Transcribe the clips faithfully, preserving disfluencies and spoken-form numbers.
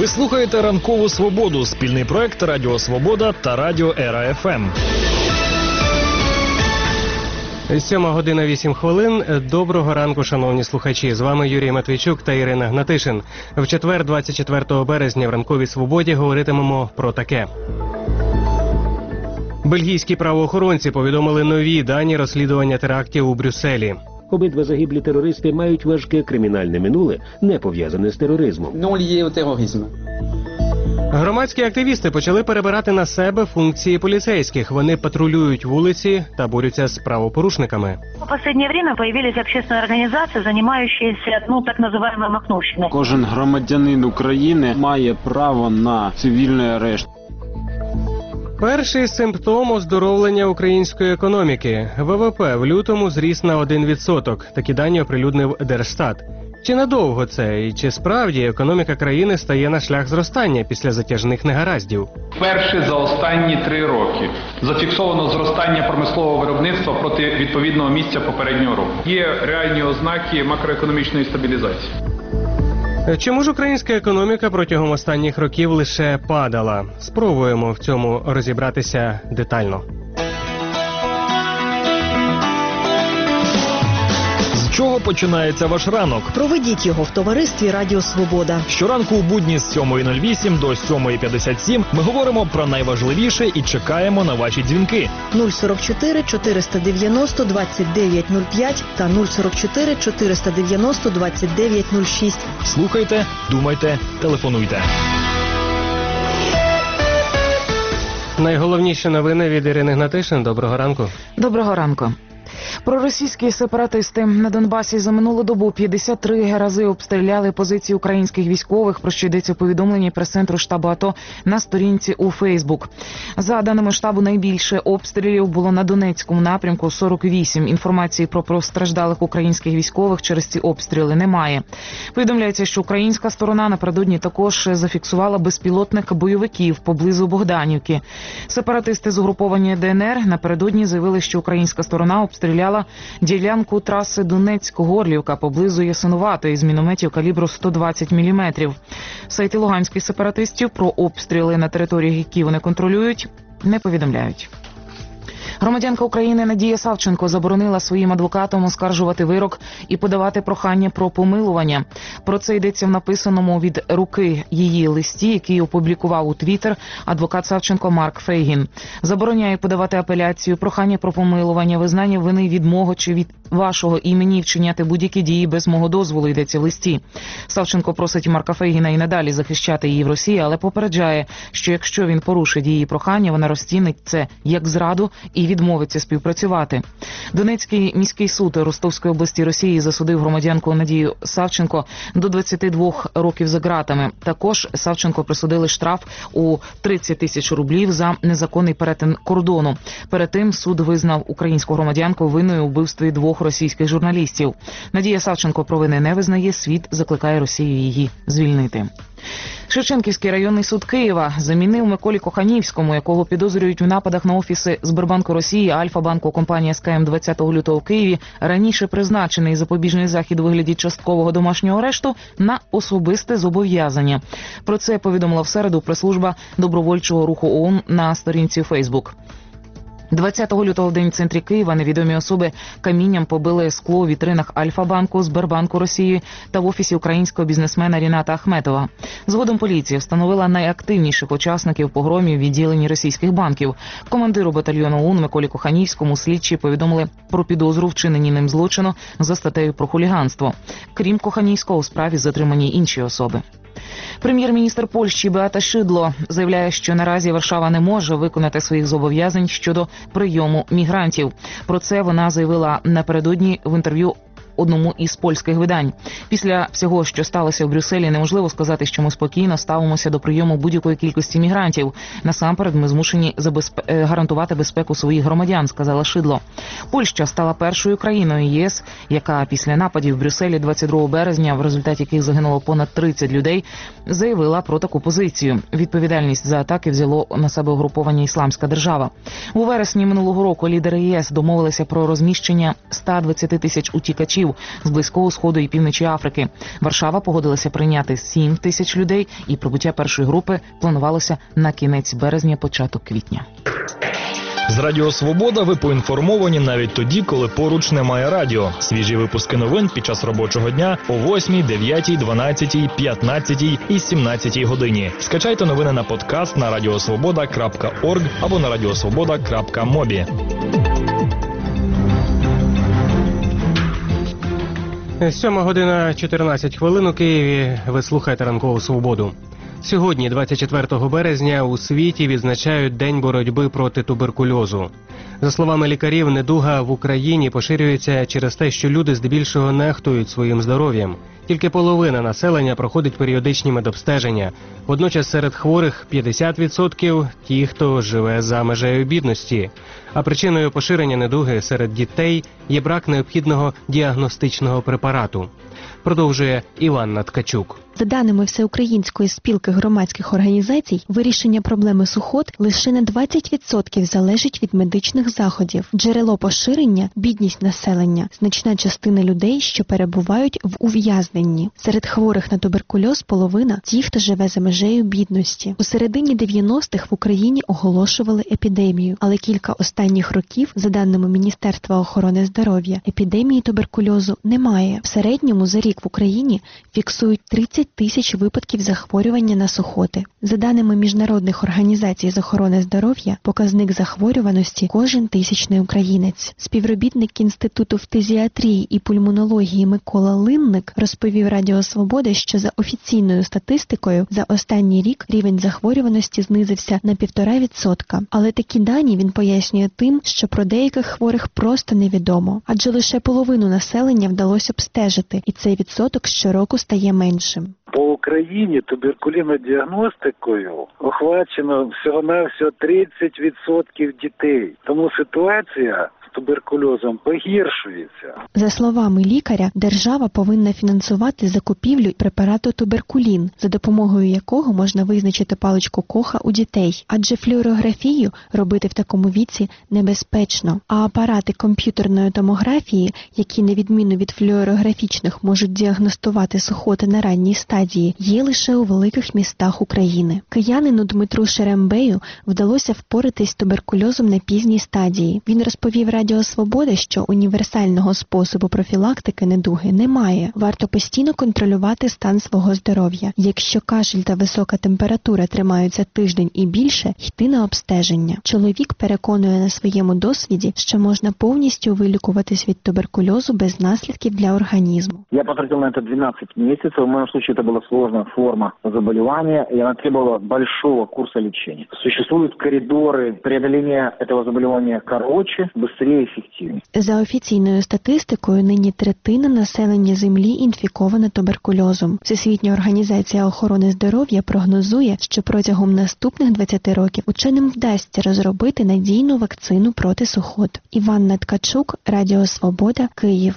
слухаєте «Ранкову свободу» – спільний проект Радіо Свобода та Радіо Ера Еф Ем. Сьома година вісім хвилин. Доброго ранку, шановні слухачі. З вами Юрій Матвійчук та Ірина Гнатишин. В четвер, двадцять четвертого березня, в «Ранковій свободі» говоритимемо про таке. Бельгійські правоохоронці повідомили нові дані розслідування терактів у Брюсселі. Обидва загиблі терористи мають важке кримінальне минуле, не пов'язане з тероризмом. Non lié au terrorisme. Громадські активісти почали перебирати на себе функції поліцейських. Вони патрулюють вулиці та борються з правопорушниками. В последнее время появились общественные организации, занимающиеся, ну, так называемой махновщиной. Кожен громадянин України має право на цивільний арешт. Перший симптом оздоровлення української економіки. Ве Ве Пе в лютому зріс на один відсоток. Такі дані оприлюднив Держстат. Чи надовго це? І чи справді економіка країни стає на шлях зростання після затяжних негараздів? Вперше за останні три роки зафіксовано зростання промислового виробництва проти відповідного місця попереднього року. Є реальні ознаки макроекономічної стабілізації. Чому ж українська економіка протягом останніх років лише падала? Спробуємо в цьому розібратися детально. З чого починається ваш ранок? Проведіть його в товаристві Радіо Свобода. Щоранку у будні з сьомої нуль вісім до сьомої п'ятдесят сім ми говоримо про найважливіше і чекаємо на ваші дзвінки. нуль сорок чотири чотириста дев'яносто двадцять дев'ять нуль п'ять та нуль сорок чотири чотириста дев'яносто двадцять дев'ять нуль шість. Слухайте, думайте, телефонуйте. Найголовніші новини від Ірини Гнатишин. Доброго ранку. Доброго ранку. Проросійські сепаратисти на Донбасі за минулу добу п'ятдесят три рази обстріляли позиції українських військових, про що йдеться у повідомленні прес-центру штабу АТО на сторінці у Фейсбук. За даними штабу, найбільше обстрілів було на Донецькому напрямку – сорок вісім. Інформації про постраждалих українських військових через ці обстріли немає. Повідомляється, що українська сторона напередодні також зафіксувала безпілотних бойовиків поблизу Богданівки. Сепаратисти з угруповання Де Ен Ер напередодні заявили, що українська сторона обстріляла ділянку траси Донецьк-Горлівка поблизу Ясинуватої з мінометів калібру сто двадцять міліметрів. Сайти луганських сепаратистів про обстріли на території, які вони контролюють, не повідомляють. Громадянка України Надія Савченко заборонила своїм адвокатам оскаржувати вирок і подавати прохання про помилування. Про це йдеться в написаному від руки її листі, який опублікував у Твіттер адвокат Савченко Марк Фейгін. Забороняє подавати апеляцію, прохання про помилування, визнання вини від мого чи від вашого імені і вчиняти будь-які дії без мого дозволу, йдеться в листі. Савченко просить Марка Фейгіна і надалі захищати її в Росії, але попереджає, що якщо він порушить її прохання, вона розцінить це як зраду і відмовиться співпрацювати. Донецький міський суд Ростовської області Росії засудив громадянку Надію Савченко до двадцяти двох років за ґратами. Також Савченко присудили штраф у тридцять тисяч рублів за незаконний перетин кордону. Перед тим суд визнав українську громадянку винною у вбивстві двох російських журналістів. Надія Савченко провини не визнає, світ закликає Росію її звільнити. Шевченківський районний суд Києва замінив Миколі Коханівському, якого підозрюють у нападах на офіси Сбербанку Росії, Альфа-банку, компанії Ес Ка Ем двадцятого лютого в Києві, раніше призначений запобіжний захід у вигляді часткового домашнього арешту, на особисте зобов'язання. Про це повідомила в середу прес-служба добровольчого руху О О Н на сторінці Фейсбук. двадцятого лютого в день в центрі Києва невідомі особи камінням побили скло у вітринах Альфа-банку, Сбербанку Росії та в офісі українського бізнесмена Ріната Ахметова. Згодом поліція встановила найактивніших учасників погромів в відділенні російських банків. Командиру батальйону О У Н Миколі Коханівському слідчі повідомили про підозру вчинені ним злочину за статтею про хуліганство. Крім Коханівського, у справі затримані інші особи. Прем'єр-міністр Польщі Беата Шидло заявляє, що наразі Варшава не може виконати своїх зобов'язань щодо прийому мігрантів. Про це вона заявила напередодні в інтерв'ю одному із польських видань. Після всього, що сталося в Брюсселі, неможливо сказати, що ми спокійно ставимося до прийому будь-якої кількості мігрантів. Насамперед, ми змушені забезп... гарантувати безпеку своїх громадян, сказала Шидло. Польща стала першою країною Є С, яка після нападів в Брюсселі двадцять другого березня, в результаті яких загинуло понад тридцять людей, заявила про таку позицію. Відповідальність за атаки взяло на себе угруповання «Ісламська держава». У вересні минулого року лідери Є С домовилися про розміщення ста двадцяти тисяч утікачів біженців з Близького Сходу і півночі Африки. Варшава погодилася прийняти сім тисяч людей, і прибуття першої групи планувалося на кінець березня, початок квітня. З Радіо Свобода ви поінформовані навіть тоді, коли поруч немає радіо. Свіжі випуски новин під час робочого дня о восьмій, дев'ятій, дванадцятій, п'ятнадцятій і сімнадцятій годині. Скачайте новини на подкаст на радіосвобода крапка орг або на радіосвобода крапка мобі. Сьома година чотирнадцять хвилин у Києві. Ви слухаєте «Ранкову свободу». Сьогодні, двадцять четвертого березня, у світі відзначають День боротьби проти туберкульозу. За словами лікарів, недуга в Україні поширюється через те, що люди здебільшого нехтують своїм здоров'ям. Тільки половина населення проходить періодичні медобстеження. Водночас серед хворих п'ятдесят відсотків – ті, хто живе за межею бідності. А причиною поширення недуги серед дітей є брак необхідного діагностичного препарату. Продовжує Іванна Ткачук. За даними Всеукраїнської спілки громадських організацій, вирішення проблеми сухот лише на двадцять відсотків залежить від медичних заходів. Джерело поширення – бідність населення, значна частина людей, що перебувають в ув'язненні. Серед хворих на туберкульоз половина – ті, хто живе за межею бідності. У середині дев'яностих в Україні оголошували епідемію, але кілька останніх років, за даними Міністерства охорони здоров'я, епідемії туберкульозу немає. В середньому за рік в Україні фіксують тридцять тисяч випадків захворювання на сухоти. За даними міжнародних організацій з охорони здоров'я, показник захворюваності – кожен тисячний українець. Співробітник Інституту фтизіатрії і пульмонології Микола Линник розповів Радіо Свобода, що за офіційною статистикою за останній рік рівень захворюваності знизився на півтора відсотка. Але такі дані він пояснює тим, що про деяких хворих просто невідомо, адже лише половину населення вдалося обстежити, і цей відсоток щороку стає меншим. По Україні туберкульозно-діагностикою охвачено всього-навсього тридцять відсотків дітей. Тому ситуація з туберкульозом погіршується. За словами лікаря, держава повинна фінансувати закупівлю препарату туберкулін, за допомогою якого можна визначити паличку Коха у дітей. Адже флюорографію робити в такому віці небезпечно. А апарати комп'ютерної томографії, які на відміну від флюорографічних можуть діагностувати сухоти на ранній стадії, є лише у великих містах України. Киянину Дмитру Шерембею вдалося впоратись з туберкульозом на пізній стадії. Він розповів Радіо Свобода, що універсального способу профілактики недуги немає. Варто постійно контролювати стан свого здоров'я. Якщо кашель та висока температура тримаються тиждень і більше, йти на обстеження. Чоловік переконує на своєму досвіді, що можна повністю вилікуватись від туберкульозу без наслідків для організму. Я потратил на это двенадцать месяцев. В моем случае это была сложная форма заболевания, и она требовала большого курса лечения. Существуют коридоры преодоления этого заболевания короче, быстрее и эффективнее. За офіційною статистикою, нині третина населення Землі інфікована туберкульозом. Всесвітня організація охорони здоров'я прогнозує, що протягом наступних двадцяти років ученим вдасться розробити надійну вакцину проти сухот. Іванна Ткачук, Радіо Свобода, Київ.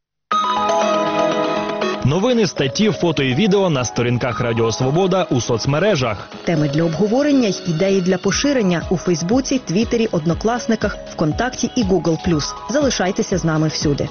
Новини, статті, фото і відео на сторінках Радіо Свобода у соцмережах. Теми для обговорення й ідеї для поширення у Фейсбуці, Твіттері, Однокласниках, ВКонтакті і Гугл плюс. Залишайтеся з нами всюди.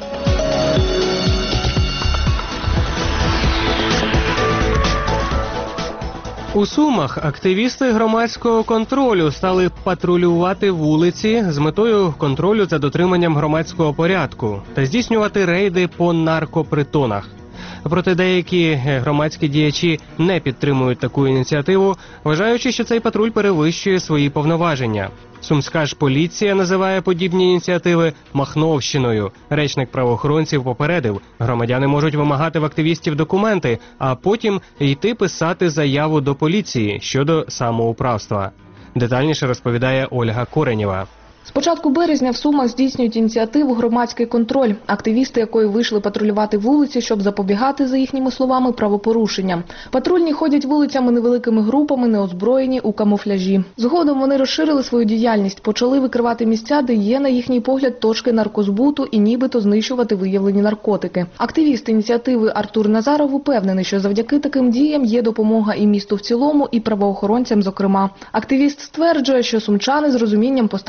У Сумах активісти громадського контролю стали патрулювати вулиці з метою контролю за дотриманням громадського порядку та здійснювати рейди по наркопритонах. Проте деякі громадські діячі не підтримують таку ініціативу, вважаючи, що цей патруль перевищує свої повноваження. Сумська ж поліція називає подібні ініціативи «махновщиною». Речник правоохоронців попередив, громадяни можуть вимагати в активістів документи, а потім йти писати заяву до поліції щодо самоуправства. Детальніше розповідає Ольга Коренєва. З початку березня в Сумах здійснюють ініціативу «Громадський контроль», активісти якої вийшли патрулювати вулиці, щоб запобігати, за їхніми словами, правопорушенням. Патрульні ходять вулицями невеликими групами, неозброєні, у камуфляжі. Згодом вони розширили свою діяльність, почали викривати місця, де є, на їхній погляд, точки наркозбуту і нібито знищувати виявлені наркотики. Активіст ініціативи Артур Назаров упевнений, що завдяки таким діям є допомога і місту в цілому, і правоохоронцям зокрема. Активіст стверджує, що сумчани з розумінням поставилися до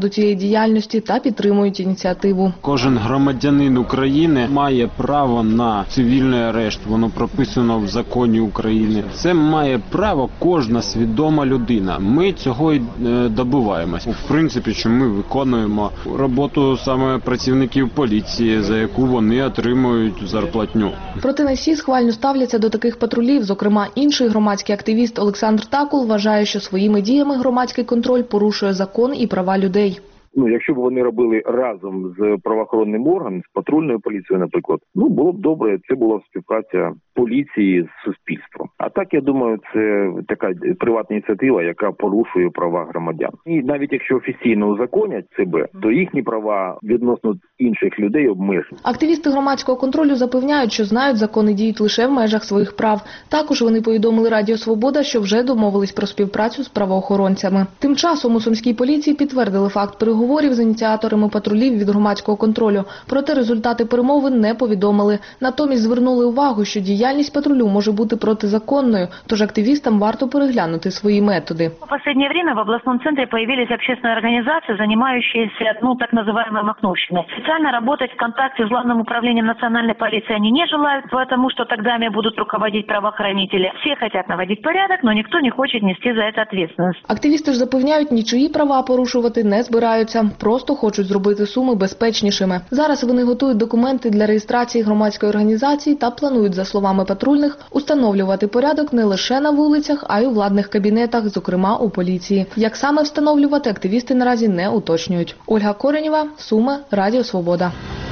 до цієї діяльності та підтримують ініціативу. Кожен громадянин України має право на цивільний арешт. Воно прописано в законі України. Це має право кожна свідома людина. Ми цього й добиваємось. В принципі, що ми виконуємо роботу саме працівників поліції, за яку вони отримують зарплатню. Проте не всі схвально ставляться до таких патрулів. Зокрема, інший громадський активіст Олександр Такул вважає, що своїми діями громадський контроль порушує закон і права людей. Ну, якщо б вони робили разом з правоохоронним органом, з патрульною поліцією, наприклад, ну, було б добре, це була співпраця поліції з суспільством. А так, я думаю, це така приватна ініціатива, яка порушує права громадян. І навіть якщо офіційно узаконять себе, то їхні права відносно інших людей обмежені. Активісти громадського контролю запевняють, що знають, закони діють лише в межах своїх прав. Також вони повідомили Радіо Свобода, що вже домовились про співпрацю з правоохоронцями. Тим часом у Сумській поліції підтвердили факт переговорів з ініціаторами патрулів від громадського контролю. Проте результати перемовин не повідомили. Натомість звернули увагу, що діяльність патрулю може бути протизаконною, тож активістам варто переглянути свої методи. В последнее время в областном центре появились общественные организации, занимающиеся, ну, так называемой махновщиной. Специально работать в контакте с Главным управлением национальной полиции они не желают, потому что тогда ими будут руководить правоохранители. Все хотят наводить порядок, но никто не хочет нести за это ответственность. Активісти ж запевняють, нічиї права порушувати не збираються, просто хочуть зробити Суми безпечнішими. Зараз вони готують документи для реєстрації громадської організації та планують, за словами патрульних, установлювати порядок не лише на вулицях, а й у владних кабінетах, зокрема у поліції. Як саме встановлювати, активісти наразі не уточнюють. Ольга Коренєва, Суми, Радіо Свобода.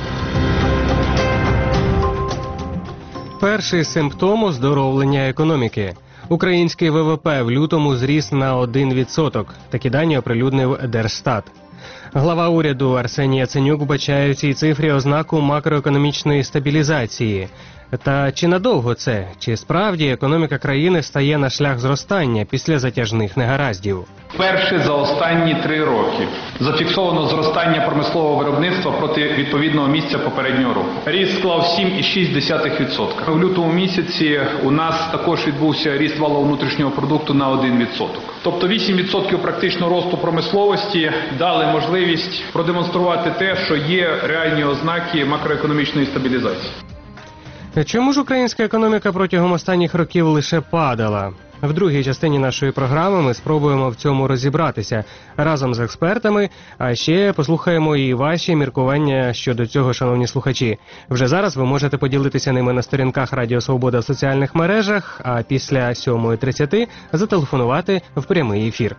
Перший симптом оздоровлення економіки. Український ВВП в лютому зріс на один відсоток. Такі дані оприлюднив Держстат. Глава уряду Арсеній Яценюк вбачає у цій цифрі ознаку макроекономічної стабілізації. Та чи надовго це? Чи справді економіка країни стає на шлях зростання після затяжних негараздів? Вперше за останні три роки зафіксовано зростання промислового виробництва проти відповідного місця попереднього року. Ріст склав сім цілих шість десятих відсотка. У лютому місяці у нас також відбувся ріст валового внутрішнього продукту на один відсоток. Тобто вісім відсотків практичного росту промисловості дали можливість продемонструвати те, що є реальні ознаки макроекономічної стабілізації. Чому ж українська економіка протягом останніх років лише падала? В другій частині нашої програми ми спробуємо в цьому розібратися разом з експертами, а ще послухаємо і ваші міркування щодо цього, шановні слухачі. Вже зараз ви можете поділитися ними на сторінках Радіо Свобода в соціальних мережах, а після сьомої тридцяти зателефонувати в прямий ефір.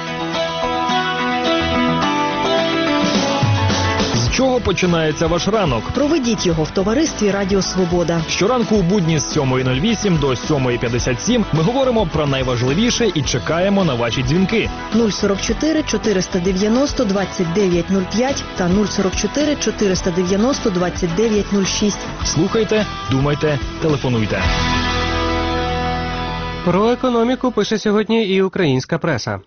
З чого починається ваш ранок? Проведіть його в товаристві Радіо Свобода. Щоранку у будні з сьомої нуль вісім до сьомої п'ятдесят сім ми говоримо про найважливіше і чекаємо на ваші дзвінки. нуль сорок чотири чотириста дев'яносто двадцять дев'ять нуль п'ять та нуль сорок чотири чотириста дев'яносто двадцять дев'ять нуль шість. Слухайте, думайте, телефонуйте. Про економіку пише сьогодні і українська преса.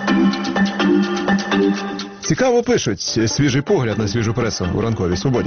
Цікаво пишуть. Свіжий погляд на свіжу пресу у ранковій свободі.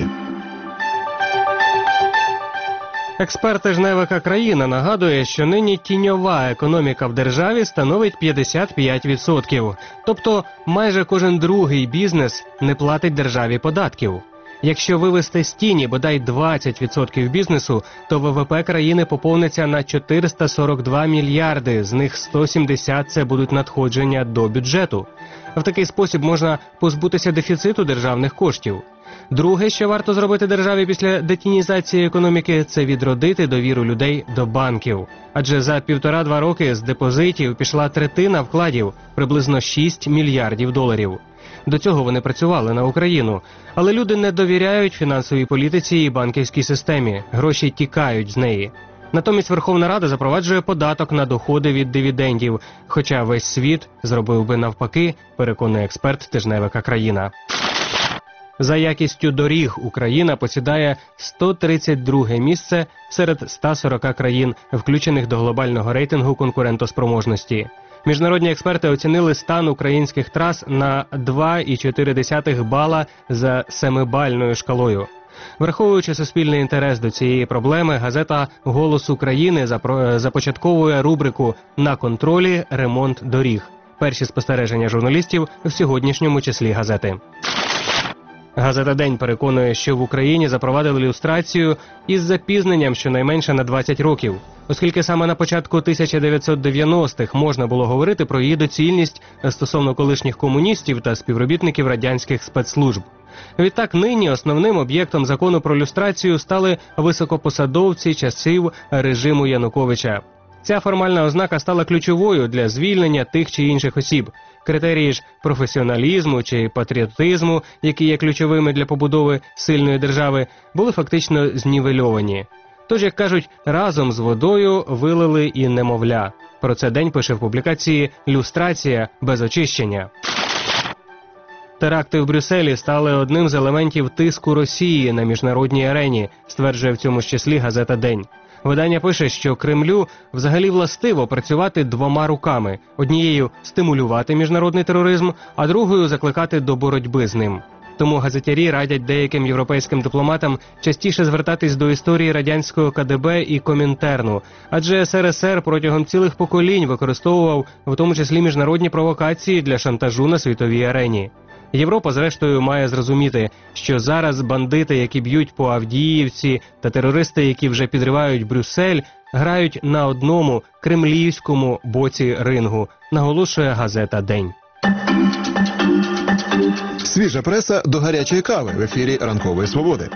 Експерти жневика країна нагадує, що нині тіньова економіка в державі становить п'ятдесят п'ять відсотків. Тобто майже кожен другий бізнес не платить державі податків. Якщо вивести з тіні бодай двадцять відсотків бізнесу, то ВВП країни поповниться на чотириста сорок два мільярди, з них сто сімдесят – це будуть надходження до бюджету. В такий спосіб можна позбутися дефіциту державних коштів. Друге, що варто зробити державі після детінізації економіки – це відродити довіру людей до банків. Адже за півтора-два роки з депозитів пішла третина вкладів – приблизно шість мільярдів доларів. До цього вони працювали на Україну. Але люди не довіряють фінансовій політиці і банківській системі. Гроші тікають з неї. Натомість Верховна Рада запроваджує податок на доходи від дивідендів. Хоча весь світ зробив би навпаки, переконує експерт тижневика країна. За якістю доріг Україна посідає сто тридцять друге місце серед ста сорока країн, включених до глобального рейтингу конкурентоспроможності. Міжнародні експерти оцінили стан українських трас на два цілих чотири десятих бала за семибальною шкалою. Враховуючи суспільний інтерес до цієї проблеми, газета «Голос України» започатковує рубрику «На контролі ремонт доріг». Перші спостереження журналістів в сьогоднішньому числі газети. Газета «День» переконує, що в Україні запровадили люстрацію із запізненням щонайменше на двадцять років, оскільки саме на початку тисяча дев'ятсот дев'яностих можна було говорити про її доцільність стосовно колишніх комуністів та співробітників радянських спецслужб. Відтак нині основним об'єктом закону про люстрацію стали високопосадовці часів режиму Януковича. Ця формальна ознака стала ключовою для звільнення тих чи інших осіб. Критерії ж професіоналізму чи патріотизму, які є ключовими для побудови сильної держави, були фактично знівельовані. Тож, як кажуть, разом з водою вилили і немовля. Про це «День» пише в публікації «Люстрація без очищення». Теракти в Брюсселі стали одним з елементів тиску Росії на міжнародній арені, стверджує в цьому ж числі газета «День». Видання пише, що Кремлю взагалі властиво працювати двома руками. Однією – стимулювати міжнародний тероризм, а другою – закликати до боротьби з ним. Тому газетярі радять деяким європейським дипломатам частіше звертатись до історії радянського ка де бе і Комінтерну, адже ес ер ес ер протягом цілих поколінь використовував в тому числі міжнародні провокації для шантажу на світовій арені. Європа, зрештою, має зрозуміти, що зараз бандити, які б'ють по Авдіївці, та терористи, які вже підривають Брюссель, грають на одному кремлівському боці рингу, наголошує газета «День». Свіжа преса до гарячої кави в ефірі «Ранкової свободи».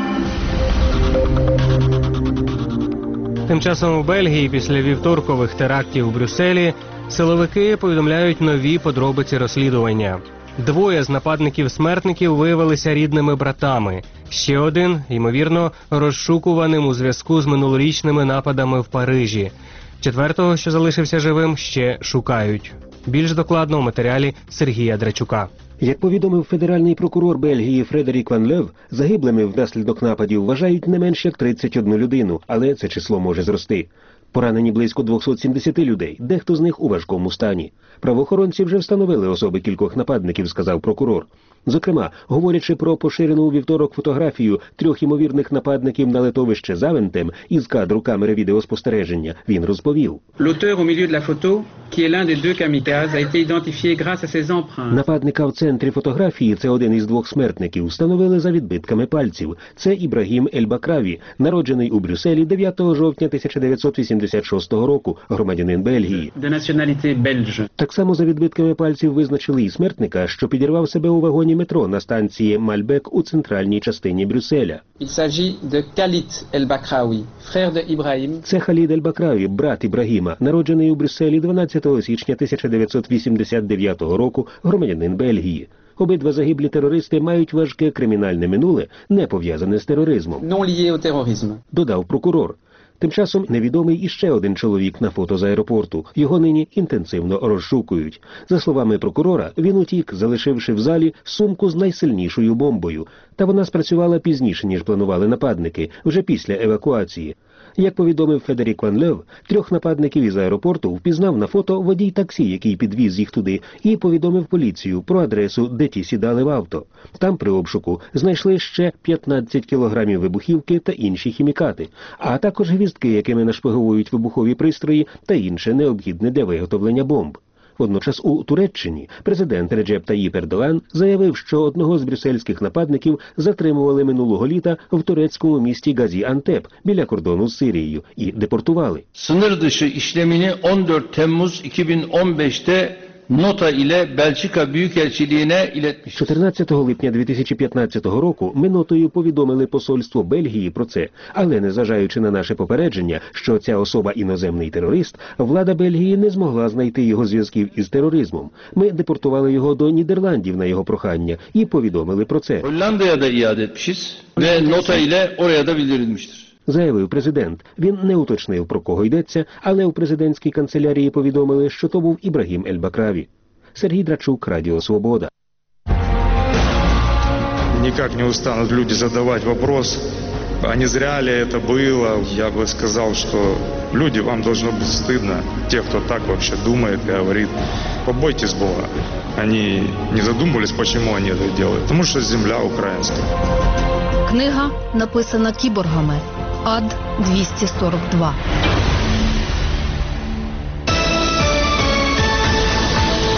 Тим часом у Бельгії після вівторкових терактів у Брюсселі силовики повідомляють нові подробиці розслідування. Двоє з нападників-смертників виявилися рідними братами. Ще один, ймовірно, розшукуваним у зв'язку з минулорічними нападами в Парижі. Четвертого, що залишився живим, ще шукають. Більш докладно у матеріалі Сергія Драчука. Як повідомив федеральний прокурор Бельгії Фредерік Ван Лев, загиблими внаслідок нападів вважають не менш як тридцять одну людину, але це число може зрости. Поранені близько двісті сімдесят людей, дехто з них у важкому стані. Правоохоронці вже встановили особи кількох нападників, сказав прокурор. Зокрема, говорячи про поширену у вівторок фотографію трьох ймовірних нападників на литовище Завентем із кадру камери відеоспостереження, він розповів. Нападника в центрі фотографії, це один із двох смертників, встановили за відбитками пальців. Це Ібрагім Ель-Бакраві, народжений у Брюсселі дев'ятого жовтня тисяча дев'ятсот вісімдесят шостого року, громадянин Бельгії. Так само за відбитками пальців визначили і смертника, що підірвав себе у вагоні метро на станції Мальбек у центральній частині Брюсселя. Це Халід Ель-Бакраві, брат Ібрагіма, народжений у Брюсселі дванадцятого січня тисяча дев'ятсот вісімдесят дев'ятого року, громадянин Бельгії. Обидва загиблі терористи мають важке кримінальне минуле, не пов'язане з тероризмом. Додав прокурор. Тим часом невідомий іще один чоловік на фото з аеропорту. Його нині інтенсивно розшукують. За словами прокурора, він утік, залишивши в залі сумку з найсильнішою бомбою. Та вона спрацювала пізніше, ніж планували нападники, вже після евакуації. Як повідомив Федерік Ван Лев, трьох нападників із аеропорту впізнав на фото водій таксі, який підвіз їх туди, і повідомив поліцію про адресу, де ті сідали в авто. Там при обшуку знайшли ще п'ятнадцять кілограмів вибухівки та інші хімікати, а також гвіздки, якими нашпиговують вибухові пристрої та інше необхідне для виготовлення бомб. Водночас у Туреччині президент Реджеп Таїп Ердоган заявив, що одного з брюссельських нападників затримували минулого літа в турецькому місті Газі-Антеп біля кордону з Сирією і депортували. Sınır dışı işlemini on dört Temmuz iki bin on beş'te nota ile Belçika Büyükelçiliğine iletmiş. чотирнадцятого липня дві тисячі п'ятнадцятого року ми нотою повідомили посольство Бельгії про це, але незважаючи на наше попередження, що ця особа іноземний терорист, влада Бельгії не змогла знайти його зв'язків із тероризмом. Ми депортували його до Нідерландів на його прохання і повідомили про це. Hollanda'ya da iade etmişiz ve nota ile oraya da bildirilmiştir. Заявив президент. Він не уточнив, про кого йдеться, але у президентській канцелярії повідомили, що то був Ібрагім Ель-Бакраві. Сергій Драчук, Радіо Свобода. Никак не устанут люди задавать вопрос, а не зря ли это было. Я бы сказал, что люди, вам должно быть стыдно, те, кто так вообще думает и говорит. Побойтесь Бога. Они не задумывались, почему они это делают. Потому что земля украинская. Книга написана кіборгами. Ад двісті сорок два.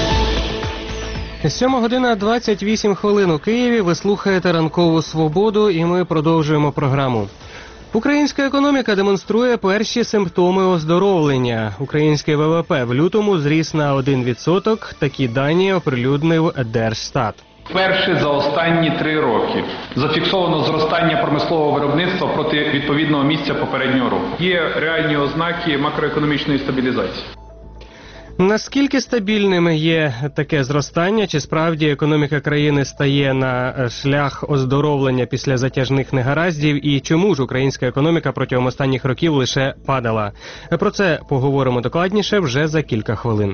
Сьома година двадцять вісім хвилин у Києві. Ви слухаєте «Ранкову свободу» і ми продовжуємо програму. Українська економіка демонструє перші симптоми оздоровлення. Український ВВП в лютому зріс на один відсоток. Такі дані оприлюднив Держстат. Вперше за останні три роки зафіксовано зростання промислового виробництва проти відповідного місця попереднього року. Є реальні ознаки макроекономічної стабілізації. Наскільки стабільним є таке зростання? Чи справді економіка країни стає на шлях оздоровлення після затяжних негараздів? І чому ж українська економіка протягом останніх років лише падала? Про це поговоримо докладніше вже за кілька хвилин.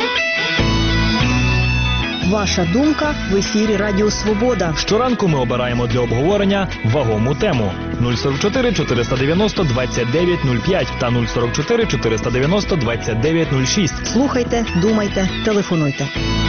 Ваша думка в ефірі Радіо Свобода. Щоранку ми обираємо для обговорення вагому тему. нуль сорок чотири чотириста дев'яносто двадцять дев'ять нуль п'ять та нуль сорок чотири чотириста дев'яносто двадцять дев'ять нуль шість. Слухайте, думайте, телефонуйте.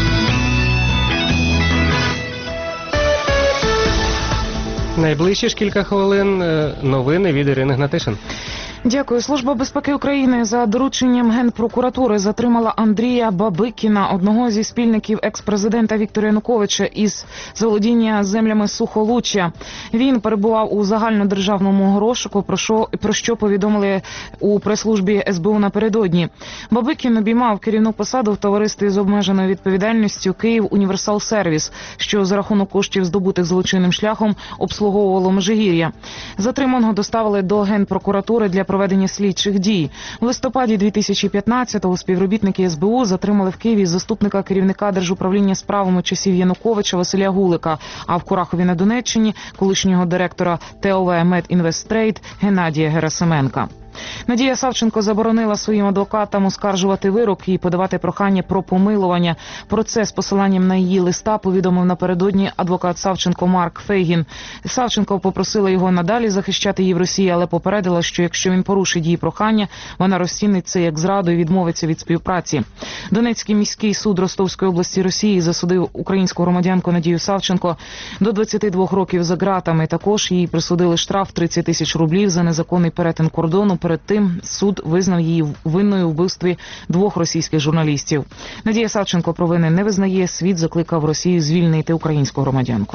Найближчі ж кілька хвилин новини від Ірини Гнатишин. Дякую. Служба безпеки України за дорученням Генпрокуратури затримала Андрія Бабикіна, одного зі спільників екс-президента Віктора Януковича із заволодіння землями Сухолуччя. Він перебував у загальнодержавному розшуку, про що, про що повідомили у прес-службі ес бе у напередодні. Бабикін обіймав керівну посаду в товаристві з обмеженою відповідальністю «Київ Універсал Сервіс», що за рахунок коштів, здобутих злочинним шляхом, обслуговувало Межигір'я. Затриманого доставили до Генпрокуратури для проведення слідчих дій. В листопаді дві тисячі п'ятнадцятого співробітники ес бе у затримали в Києві заступника керівника Держуправління справами часів Януковича Василя Гулика, а в Курахові на Донеччині колишнього директора те о ве «Медінвесттрейд» Геннадія Герасименка. Надія Савченко заборонила своїм адвокатам оскаржувати вирок і подавати прохання про помилування. Про це з посиланням на її листа повідомив напередодні адвокат Савченко Марк Фейгін. Савченко попросила його надалі захищати її в Росії, але попередила, що якщо він порушить її прохання, вона розцінить це як зраду і відмовиться від співпраці. Донецький міський суд Ростовської області Росії засудив українську громадянку Надію Савченко до двадцяти двох років за ґратами. Також їй присудили штраф тридцять тисяч рублів за незаконний перетин кордону. Перед тим суд визнав її винною у вбивстві двох російських журналістів. Надія Савченко провини не визнає. Світ закликав Росію звільнити українську громадянку.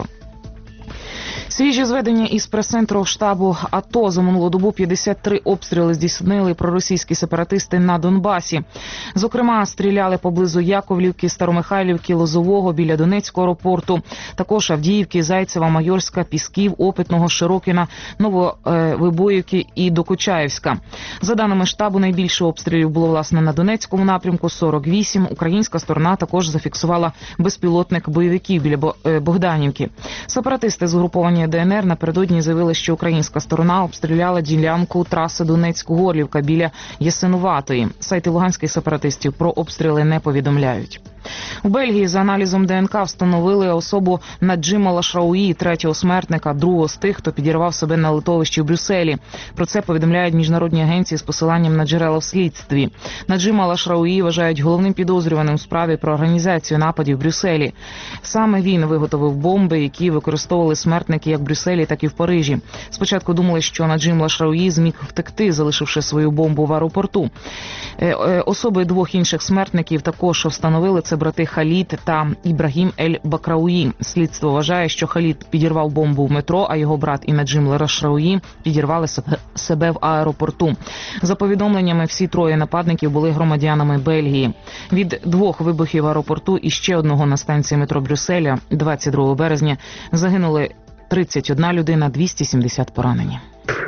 Свіжі зведення із прес-центру штабу АТО: за минулу добу п'ятдесят три обстріли здійснили проросійські сепаратисти на Донбасі. Зокрема, стріляли поблизу Яковлівки, Старомихайлівки, Лозового, біля Донецького аеропорту, також Авдіївки, Зайцева, Майорська, Пісків, Опитного, Широкіна, Нововибоївки і Докучаєвська. За даними штабу, найбільше обстрілів було, власне, на Донецькому напрямку – сорок вісім. Українська сторона також зафіксувала безпілотник бойовиків біля Богданівки. Сепаратисти згруповані де ен ер напередодні заявили, що українська сторона обстріляла ділянку траси Донецьк-Горлівка біля Ясинуватої. Сайти луганських сепаратистів про обстріли не повідомляють. У Бельгії за аналізом де ен ка встановили особу Наджима Лашрауї, третього смертника, другого з тих, хто підірвав себе на литовищі в Брюсселі. Про це повідомляють міжнародні агенції з посиланням на джерела в слідстві. Наджима Лашрауї вважають головним підозрюваним у справі про організацію нападів в Брюсселі. Саме він виготовив бомби, які використовували смертники як в Брюсселі, так і в Парижі. Спочатку думали, що Наджим Лашрауї зміг втекти, залишивши свою бомбу в аеропорту. Особи двох інших смертників також встановили – це брати Халід та Ібрагім Ель-Бакрауї. Слідство вважає, що Халід підірвав бомбу в метро, а його брат і Наджим Лашрауї підірвали себе в аеропорту. За повідомленнями, всі троє нападників були громадянами Бельгії. Від двох вибухів в аеропорту і ще одного на станції метро Брюсселя двадцять другого березня загинули тридцять одна людина, двісті сімдесят поранені.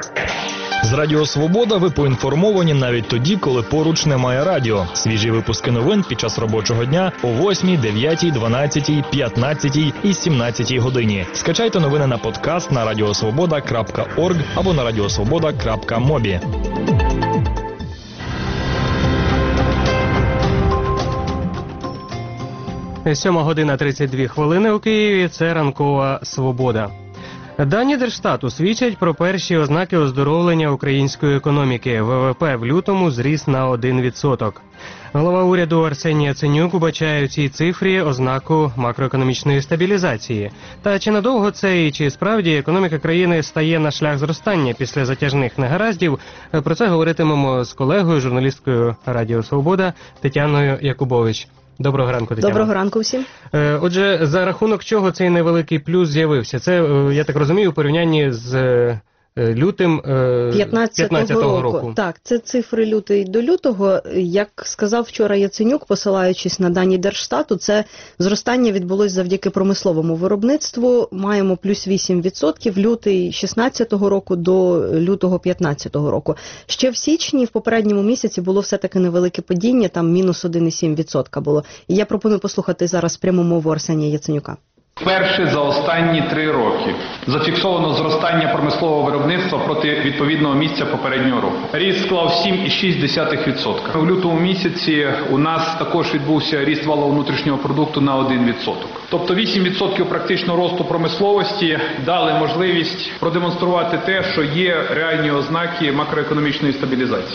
З Радіо Свобода ви поінформовані навіть тоді, коли поруч немає радіо. Свіжі випуски новин під час робочого дня о восьмій, дев'ятій, дванадцятій, п'ятнадцятій і сімнадцятій годині. Скачайте новини на подкаст на радіосвобода крапка орг або на радіосвобода крапка мобі. Сьома година тридцять дві хвилини у Києві. Це ранкова свобода. Дані Держстату свідчать про перші ознаки оздоровлення української економіки. ВВП в лютому зріс на один відсоток. Голова уряду Арсеній Яценюк убачає у цій цифрі ознаку макроекономічної стабілізації. Та чи надовго це і чи справді економіка країни стає на шлях зростання після затяжних негараздів? Про це говоритимемо з колегою, журналісткою Радіо Свобода Тетяною Якубович. Доброго ранку, Тетяна. Доброго ранку всім. Е, Отже, за рахунок чого цей невеликий плюс з'явився? Це, е, я так розумію, у порівнянні з е, лютим е, п'ятнадцятого року. Так, це цифри лютий до лютого. Як сказав вчора Яценюк, посилаючись на дані Держстату, це зростання відбулось завдяки промисловому виробництву. Маємо плюс вісім відсотків лютий шістнадцятого року до лютого п'ятнадцятого року. Ще в січні, в попередньому місяці, було все-таки невелике падіння, там мінус один цілих сім десятих відсотка було. І я пропоную послухати зараз пряму мову Арсенія Яценюка. Вперше за останні три роки зафіксовано зростання промислового виробництва проти відповідного місця попереднього року. Ріст склав сім цілих шість десятих відсотка. У лютому місяці у нас також відбувся ріст валового внутрішнього продукту на один відсоток. Тобто вісім відсотків практичного росту промисловості дали можливість продемонструвати те, що є реальні ознаки макроекономічної стабілізації.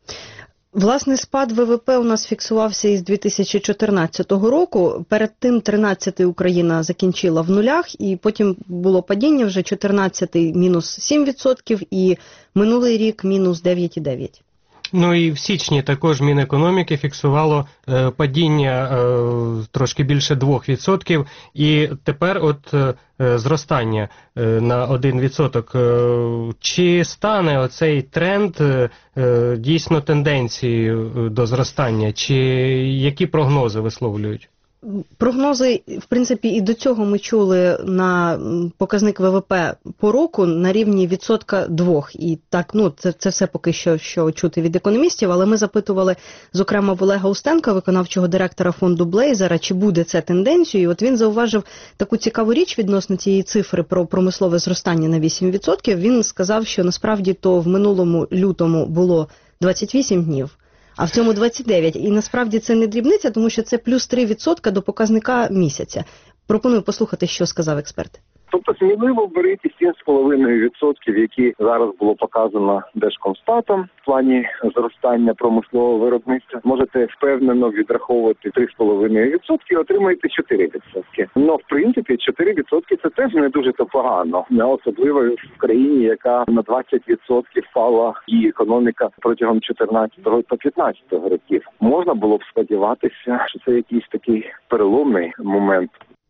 Власне, спад ВВП у нас фіксувався із дві тисячі чотирнадцятого року. Перед тим тринадцятий Україна закінчила в нулях, і потім було падіння, вже чотирнадцятий мінус сім відсотків і минулий рік мінус дев'ять цілих дев'ять десятих. Ну і в січні також Мінекономіки фіксувало е, падіння е, трошки більше двох відсотків, і тепер от е, зростання е, на один відсоток. Е, чи стане оцей тренд е, дійсно тенденцією до зростання, чи які прогнози висловлюють? Прогнози, в принципі, і до цього ми чули на показник ВВП по року на рівні відсотка двох. І так, ну, це, це все поки що, що чути від економістів, але ми запитували, зокрема, в Олега Устенка, виконавчого директора фонду Блейзера, чи буде це тенденцією. От він зауважив таку цікаву річ відносно цієї цифри про промислове зростання на вісім відсотків. Він сказав, що насправді то в минулому лютому було двадцять вісім днів, а в цьому двадцять дев'ять. І насправді це не дрібниця, тому що це плюс три відсотка до показника місяця. Пропоную послухати, що сказав експерт. Тобто сміливо беріть сім цілих п'ять десятих відсотків, які зараз було показано Держкомстатом в плані зростання промислового виробництва. Можете впевнено відраховувати три цілих п'ять десятих відсотки і отримаєте чотири відсотки. Ну, в принципі, чотири відсотки це теж не дуже то погано. Не особливо в країні, яка на двадцять відсотків впала її економіка протягом чотирнадцятого та п'ятнадцятого років. Можна було б сподіватися, що це якийсь такий переломний момент.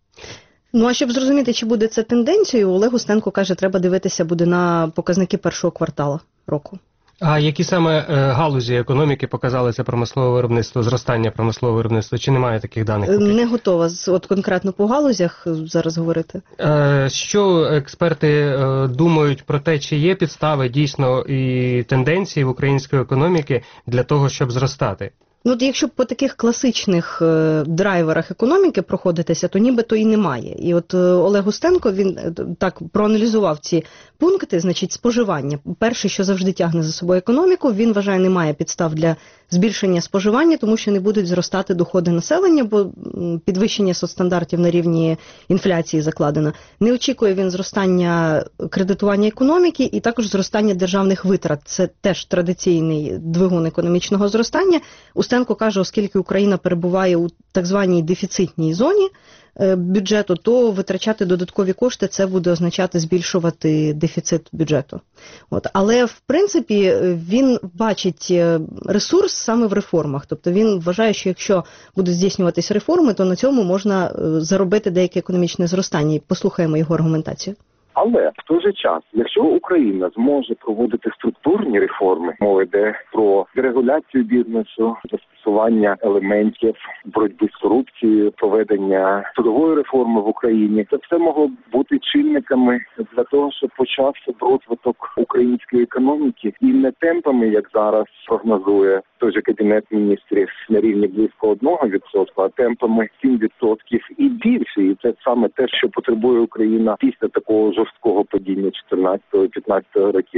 Ну, а щоб зрозуміти, чи буде це тенденцією, Олег Устенко каже, треба дивитися буде на показники першого кварталу року. А які саме е, галузі економіки показали це промислове виробництво, зростання промислового виробництва? Чи немає таких даних? Поки? Не готова от конкретно по галузях зараз говорити. Е, що експерти е, думають про те, чи є підстави дійсно і тенденції в української економіки для того, щоб зростати? Ну, якщо по таких класичних е, драйверах економіки проходитися, то нібито і немає. І от е, Олег Устенко, він е, так проаналізував ці пункти, значить, споживання. Перше, що завжди тягне за собою економіку, він вважає, немає підстав для збільшення споживання, тому що не будуть зростати доходи населення, бо підвищення соцстандартів на рівні інфляції закладено. Не очікує він зростання кредитування економіки і також зростання державних витрат. Це теж традиційний двигун економічного зростання. Устенко каже, оскільки Україна перебуває у так званій дефіцитній зоні бюджету, то витрачати додаткові кошти це буде означати збільшувати дефіцит бюджету. От. Але, в принципі, він бачить ресурс саме в реформах. Тобто він вважає, що якщо будуть здійснюватись реформи, то на цьому можна заробити деяке економічне зростання. Послухаємо його аргументацію. Але в той же час, якщо Україна зможе проводити структурні реформи, мова йде про дерегуляцію бізнесу, застосування елементів боротьби з корупцією, проведення судової реформи в Україні, це все могло бути чинниками для того, щоб почався розвиток української економіки і не темпами, як зараз прогнозує той же Кабінет міністрів, на рівні близько одного відсотка, а темпами сім відсотків і більше. І це саме те, що потребує Україна після такого жорсткого падіння чотирнадцятого-п'ятнадцятого років.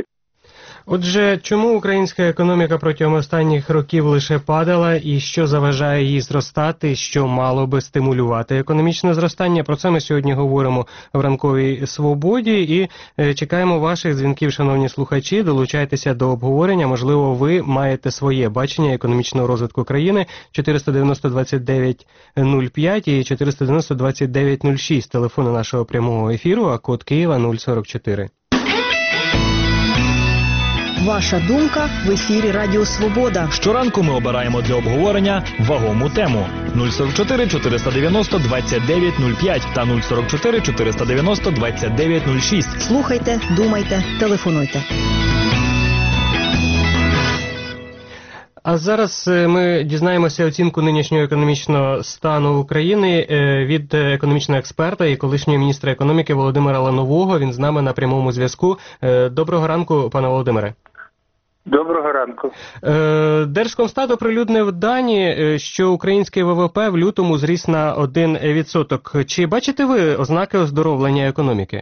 Отже, чому українська економіка протягом останніх років лише падала і що заважає їй зростати, що мало би стимулювати економічне зростання? Про це ми сьогодні говоримо в ранковій свободі і е, чекаємо ваших дзвінків, шановні слухачі. Долучайтеся до обговорення. Можливо, ви маєте своє бачення економічного розвитку країни. чотириста дев'яносто двадцять дев'ять нуль п'ять і чотириста дев'яносто двадцять дев'ять нуль шість. Телефони нашого прямого ефіру, а код Києва нуль сорок чотири. Ваша думка в ефірі Радіо Свобода. Щоранку ми обираємо для обговорення вагому тему. нуль сорок чотири чотириста дев'яносто двадцять дев'ять нуль п'ять та нуль сорок чотири чотириста дев'яносто двадцять дев'ять нуль шість. Слухайте, думайте, телефонуйте. А зараз ми дізнаємося оцінку нинішнього економічного стану України від економічного експерта і колишнього міністра економіки Володимира Ланового. Він з нами на прямому зв'язку. Доброго ранку, пане Володимире. Доброго ранку. Держкомстат оприлюднив дані, що український ВВП в лютому зріс на один відсоток. Чи бачите ви ознаки оздоровлення економіки?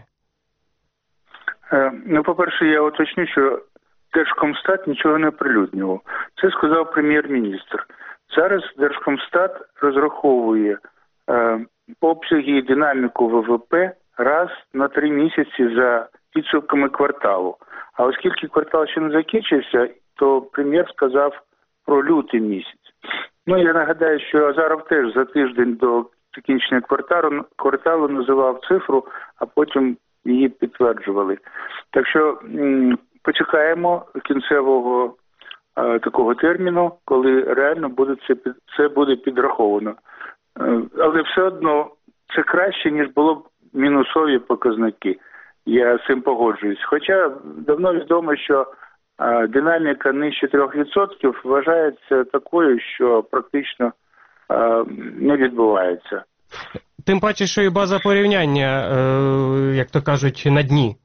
Ну, по-перше, я уточню, що Держкомстат нічого не оприлюднював. Це сказав прем'єр-міністр. Зараз Держкомстат розраховує е, обсяги і динаміку ВВП раз на три місяці за підсумками кварталу. А оскільки квартал ще не закінчився, то прем'єр сказав про лютий місяць. Ну, я нагадаю, що Азаров теж за тиждень до закінчення кварталу, кварталу називав цифру, а потім її підтверджували. Так що м- почекаємо кінцевого е, такого терміну, коли реально буде це, це буде підраховано. Е, але все одно це краще, ніж було б мінусові показники. Я з цим погоджуюсь. Хоча давно відомо, що е, динаміка нижче трьох відсотків вважається такою, що практично е, не відбувається. Тим паче, що і база порівняння, е, як то кажуть, на дні.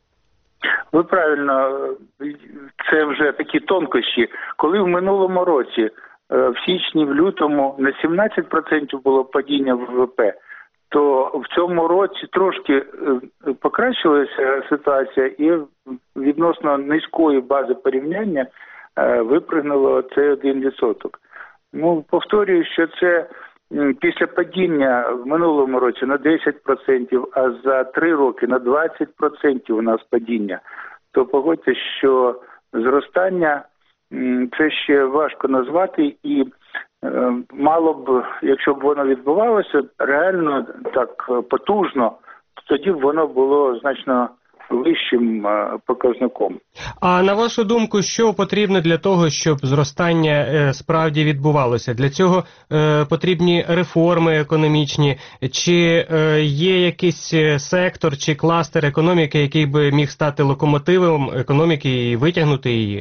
Ви правильно, це вже такі тонкощі. Коли в минулому році, в січні, в лютому на сімнадцять відсотків було падіння ВВП, то в цьому році трошки покращилася ситуація і відносно низької бази порівняння випригнуло цей один відсоток. Ну, повторюю, що це після падіння в минулому році на десять відсотків, а за три роки на двадцять відсотків у нас падіння, то погодьте, що зростання це ще важко назвати і е, мало б, якщо б воно відбувалося реально так потужно, то тоді б воно було значно вищим показником. А на вашу думку, що потрібно для того, щоб зростання е, справді відбувалося? Для цього е, потрібні реформи економічні? Чи е, є якийсь сектор чи кластер економіки, який би міг стати локомотивом економіки і витягнути її?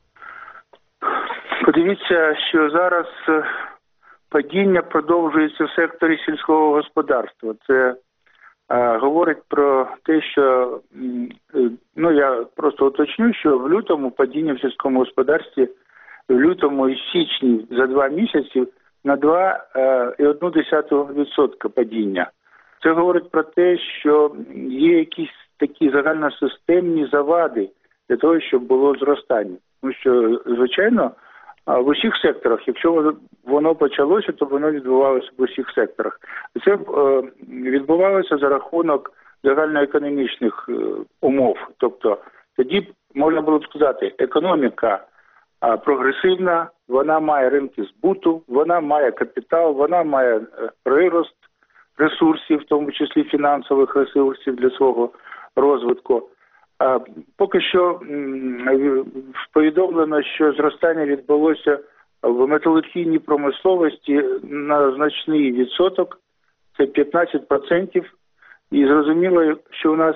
Подивіться, що зараз падіння продовжується в секторі сільського господарства. Це говорить про те, що, ну я просто уточню, що в лютому падіння в сільському господарстві, в лютому і січні за два місяці на два цілих одну десяту відсотка падіння. Це говорить про те, що є якісь такі загальносистемні завади для того, щоб було зростання. Тому що, звичайно, в усіх секторах, якщо воно почалося, то воно відбувалося в усіх секторах. Це е, відбувалося за рахунок загальноекономічних е, умов. Тобто тоді можна було б сказати, економіка е, прогресивна, вона має ринки збуту, вона має капітал, вона має е, прирост ресурсів, в тому числі фінансових ресурсів для свого розвитку. А поки що повідомлено, що зростання відбулося в металургійній промисловості на значний відсоток, це п'ятнадцять відсотків. І зрозуміло, що у нас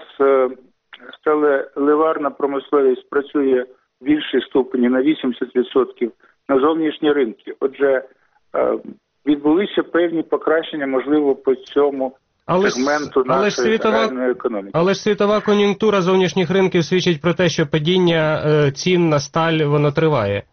сталеливарна промисловість працює в більшій ступені на вісімдесят відсотків на зовнішні ринки. Отже, відбулися певні покращення, можливо, по цьому Але сегменту але нашої світова, реальної економіки. Але ж світова кон'юнктура зовнішніх ринків свідчить про те, що падіння е, цін на сталь, воно триває.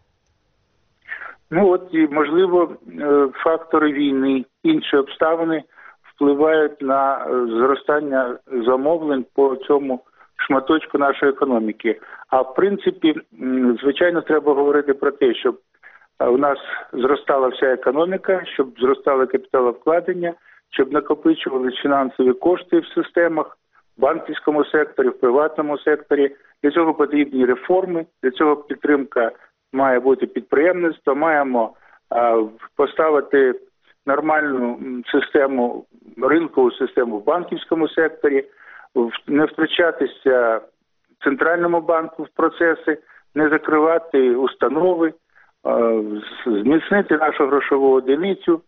Ну от, і, можливо, е, фактори війни, інші обставини впливають на е, зростання замовлень по цьому шматочку нашої економіки. А в принципі, м, звичайно, треба говорити про те, щоб у нас зростала вся економіка, щоб зростали капіталовкладення, щоб накопичували фінансові кошти в системах, в банківському секторі, в приватному секторі. Для цього потрібні реформи, для цього підтримка має бути підприємництво, маємо а, поставити нормальну систему, ринкову систему в банківському секторі, не втручатися центральному банку в процеси, не закривати установи, зміцнити нашу грошову одиницю,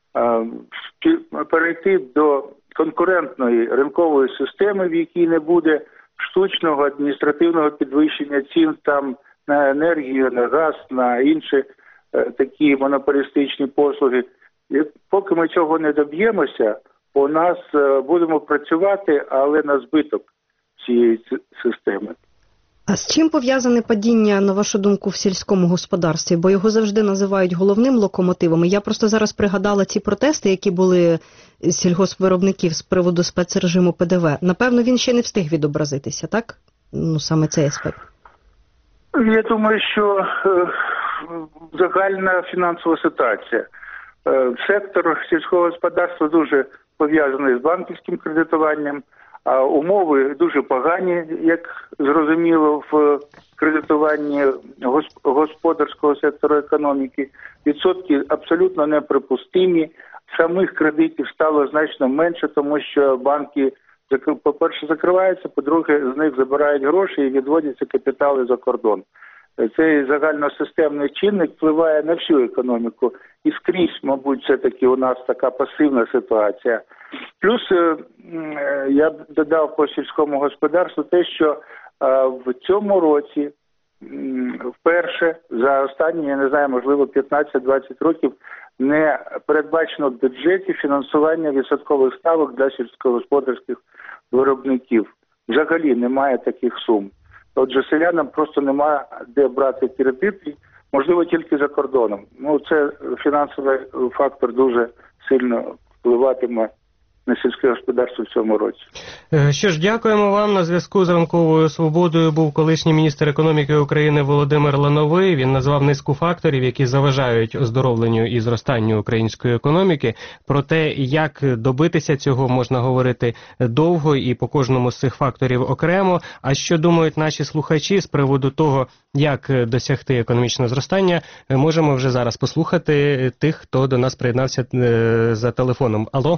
перейти до конкурентної ринкової системи, в якій не буде штучного адміністративного підвищення цін там на енергію, на газ, на інші такі монополістичні послуги. І поки ми цього не доб'ємося, у нас будемо працювати, але на збиток цієї системи. А з чим пов'язане падіння, на вашу думку, в сільському господарстві? Бо його завжди називають головним локомотивом. Я просто зараз пригадала ці протести, які були сільгоспвиробників з приводу спецрежиму Пе Де Ве. Напевно, він ще не встиг відобразитися, так? Ну, саме цей аспект. Я думаю, що е, загальна фінансова ситуація. Е, сектор сільського господарства дуже пов'язаний з банківським кредитуванням, а умови дуже погані, як зрозуміло, в кредитуванні господарського сектору економіки. Відсотки абсолютно неприпустимі. Самих кредитів стало значно менше, тому що банки, по-перше, закриваються, по-друге, з них забирають гроші і відводяться капітали за кордон. Цей загальносистемний чинник впливає на всю економіку. І скрізь, мабуть, все-таки у нас така пасивна ситуація. Плюс я б додав по сільському господарству те, що в цьому році вперше за останні, я не знаю, можливо, п'ятнадцять-двадцять років не передбачено в бюджеті фінансування відсоткових ставок для сільськогосподарських виробників. Взагалі немає таких сум. Отже, селянам просто немає де брати кредити, можливо, тільки за кордоном. Ну, це фінансовий фактор дуже сильно впливатиме на сільське господарство в цьому році. Що ж, дякуємо вам. На зв'язку з Ранковою Свободою був колишній міністр економіки України Володимир Лановий. Він назвав низку факторів, які заважають оздоровленню і зростанню української економіки. Про те, як добитися цього, можна говорити довго і по кожному з цих факторів окремо. А що думають наші слухачі з приводу того, як досягти економічного зростання, можемо вже зараз послухати тих, хто до нас приєднався за телефоном. Алло?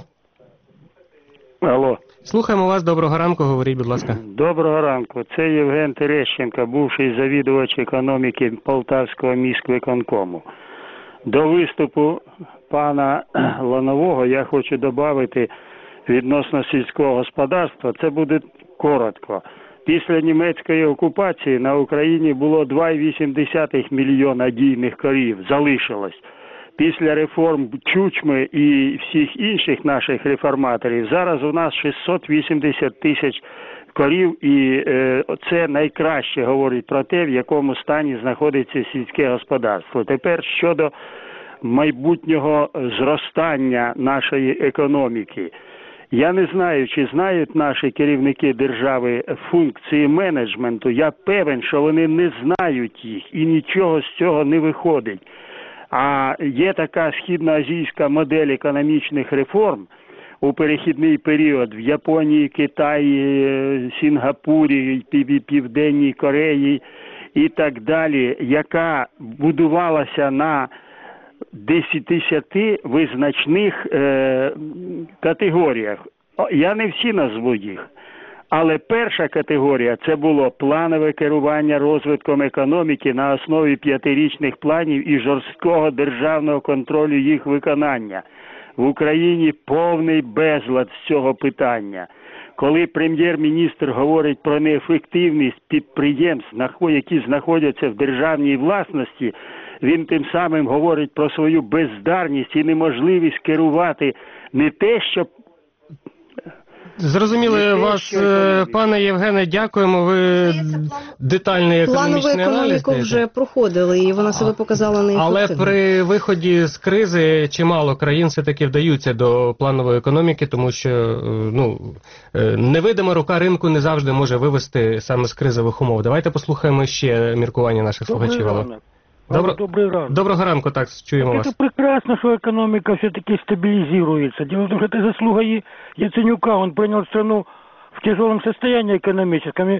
Алло. Слухаємо вас. Доброго ранку. Говоріть, будь ласка. Доброго ранку. Це Євген Терещенко, бувший завідувач економіки Полтавського міськвиконкому. До виступу пана Ланового я хочу додати відносно сільського господарства. Це буде коротко. Після німецької окупації на Україні було два цілих вісім десятих мільйона дійних корів. Залишилось. Після реформ Чучми і всіх інших наших реформаторів зараз у нас шістсот вісімдесят тисяч корів, і е, це найкраще говорить про те, в якому стані знаходиться сільське господарство. Тепер щодо майбутнього зростання нашої економіки. Я не знаю, чи знають наші керівники держави функції менеджменту. Я певен, що вони не знають їх і нічого з цього не виходить. А є така східноазійська модель економічних реформ у перехідний період в Японії, Китаї, Сінгапурі, Південній Кореї і так далі, яка будувалася на десяти визначних е, категоріях. Я не всі назву їх. Але перша категорія – це було планове керування розвитком економіки на основі п'ятирічних планів і жорсткого державного контролю їх виконання. В Україні повний безлад з цього питання. Коли прем'єр-міністр говорить про неефективність підприємств, які знаходяться в державній власності, він тим самим говорить про свою бездарність і неможливість керувати не те, що... Зрозуміли вас, пане Євгене, дякуємо. Ви детальний економічний аналіз. Планову економіку вже проходили, і вона себе показала неефективно. Але при виході з кризи чимало країн все-таки вдаються до планової економіки, тому що ну, невидима рука ринку не завжди може вивести саме з кризових умов. Давайте послухаємо ще міркування наших слухачів. Добро... Добрый ранок. Доброго ранку, так, чуємо вас. Это прекрасно, что экономика все-таки стабилизируется. Дело в том, что это заслуга Яценюка. Он принял страну в тяжелом состоянии экономическом.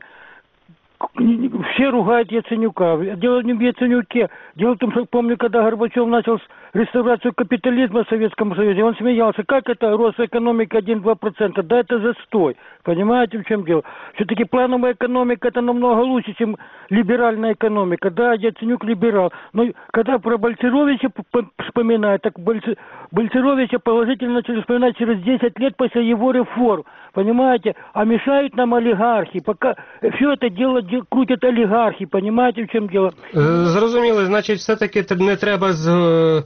Все ругают Яценюка. Дело не в Яценюке. Дело в том, что помню, когда Горбачев начал реставрацию капитализма в Советском Союзе. Он смеялся, как это рост экономики один-два процента? Да это застой. Понимаете, в чем дело? Все-таки плановая экономика это намного лучше, чем либеральная экономика. Да, Яценюк либерал. Но когда про Бальцеровича вспоминают, так Бальце... Бальцеровича положительно начали вспоминать через десять лет после его реформ. Понимаете? А мешают нам олигархи. Пока все это дело крутят олигархи. Понимаете, в чем дело? Зрозуміло, значить, все-таки не треба з,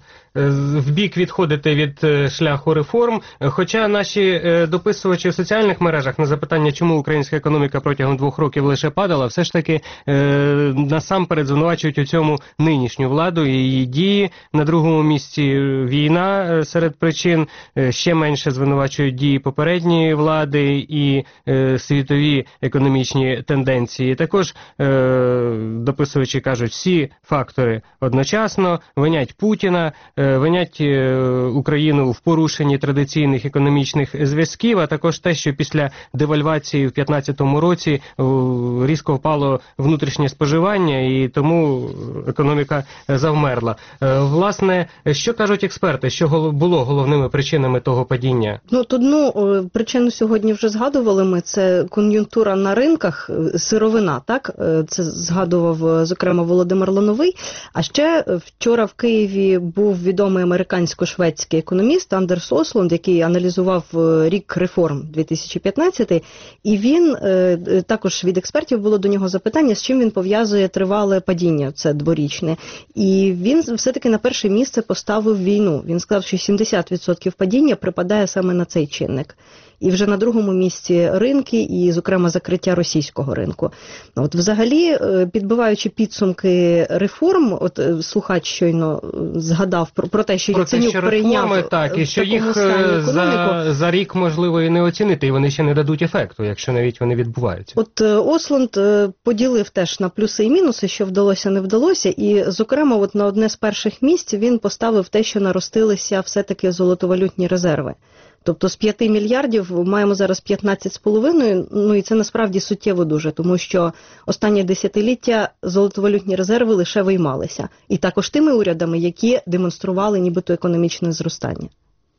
в бік відходити від шляху реформ, хоча наші дописувачі в соціальних мережах на запитання, чому українська економіка протягом двох років лише падала, все ж таки насамперед звинувачують у цьому нинішню владу і її дії. На другому місці війна серед причин, ще менше звинувачують дії попередньої влади і світові економічні тенденції. Також дописувачі кажуть, всі фактори одночасно, винять Путіна, винять Україну в порушенні традиційних економічних зв'язків, а також те, що після девальвації в п'ятнадцятому році різко впало внутрішнє споживання і тому економіка завмерла. Власне, що кажуть експерти, що було головними причинами того падіння? Ну, от одну причину сьогодні вже згадували ми, це кон'юнктура на ринках, сировина, так? Це згадував, зокрема, Володимир Лановий. А ще вчора в Києві був відомий американсько-шведський економіст Андерс Ослунд, який аналізував рік реформ дві тисячі п'ятнадцятий, і він, також від експертів було до нього запитання, з чим він пов'язує тривале падіння, це дворічне. І він все-таки на перше місце поставив війну. Він сказав, що сімдесят відсотків падіння припадає саме на цей чинник. І вже на другому місці ринки, і, зокрема, закриття російського ринку. От, взагалі, підбиваючи підсумки реформ, от слухач щойно згадав про, про те, що про Яценюк те, що прийняв реформи, так, і що їх за, за рік можливо і не оцінити, і вони ще не дадуть ефекту, якщо навіть вони відбуваються. От Ослунд поділив теж на плюси і мінуси, що вдалося, не вдалося, і, зокрема, от на одне з перших місць він поставив те, що наростилися все-таки золотовалютні резерви. Тобто з п'яти мільярдів маємо зараз п'ятнадцять з половиною, ну і це насправді суттєво дуже, тому що останнє десятиліття золотовалютні резерви лише виймалися. І також тими урядами, які демонстрували нібито економічне зростання.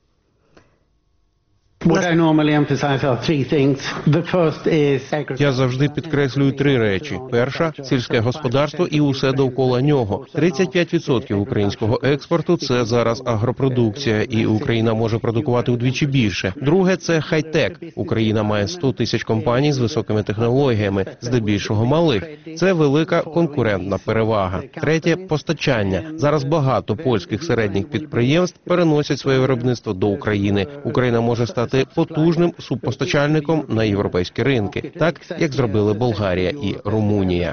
Я завжди підкреслюю три речі. Перша – сільське господарство і усе довкола нього. тридцять п'ять відсотків українського експорту – це зараз агропродукція, і Україна може продукувати вдвічі більше. Друге – це хай-тек. Україна має сто тисяч компаній з високими технологіями, здебільшого малих. Це велика конкурентна перевага. Третє – постачання. Зараз багато польських середніх підприємств переносять своє виробництво до України. Україна може стати потужним субпостачальником на європейські ринки, так як зробили Болгарія і Румунія.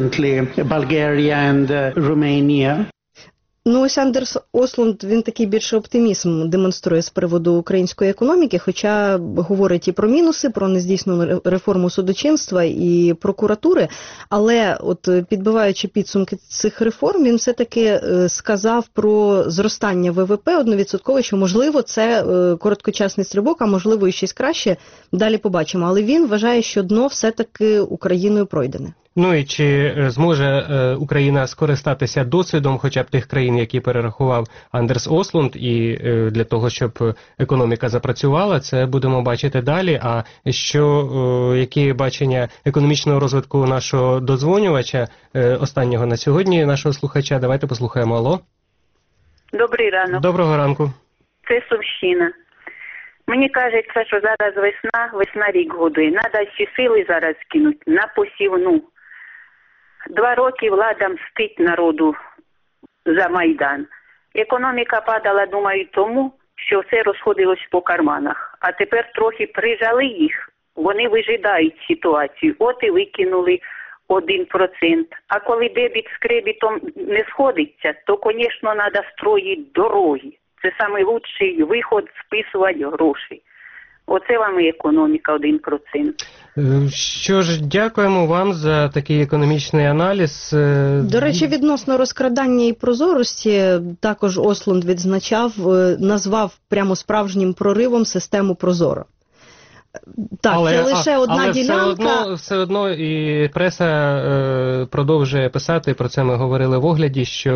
Ну, ось Андерс Ослунд, він такий більше оптимізм демонструє з приводу української економіки, хоча говорить і про мінуси, про нездійснену реформу судочинства і прокуратури, але от підбиваючи підсумки цих реформ, він все-таки сказав про зростання ВВП одновідсоткове, що можливо це короткочасний стрибок, а можливо і щось краще, далі побачимо. Але він вважає, що дно все-таки Україною пройдене. Ну і чи зможе е, Україна скористатися досвідом хоча б тих країн, які перерахував Андерс Ослунд, і е, для того, щоб економіка запрацювала, це будемо бачити далі. А що, е, які бачення економічного розвитку нашого додзвонювача, е, останнього на сьогодні, нашого слухача, давайте послухаємо. Алло. Добрий ранок. Доброго ранку. Це Сумщина. Мені кажеться, що зараз весна, весна рік годує. Надо всі сили зараз кинути на посівну. Два роки влада мстить народу за Майдан. Економіка падала, думаю, тому, що все розходилось по карманах. А тепер трохи прижали їх, вони вижидають ситуацію. От і викинули один процент. А коли дебіт з кредитом не сходиться, то, звісно, треба строїти дороги. Це найкращий виход – списувати гроші. Оце вам і економіка один процент. Що ж, дякуємо вам за такий економічний аналіз. До речі, відносно розкрадання і прозорості, також Ослунд відзначав, назвав прямо справжнім проривом систему Прозоро. Так, але, це лише а, одна але ділянка. Все одно, все одно і преса е, продовжує писати, про це ми говорили в огляді, що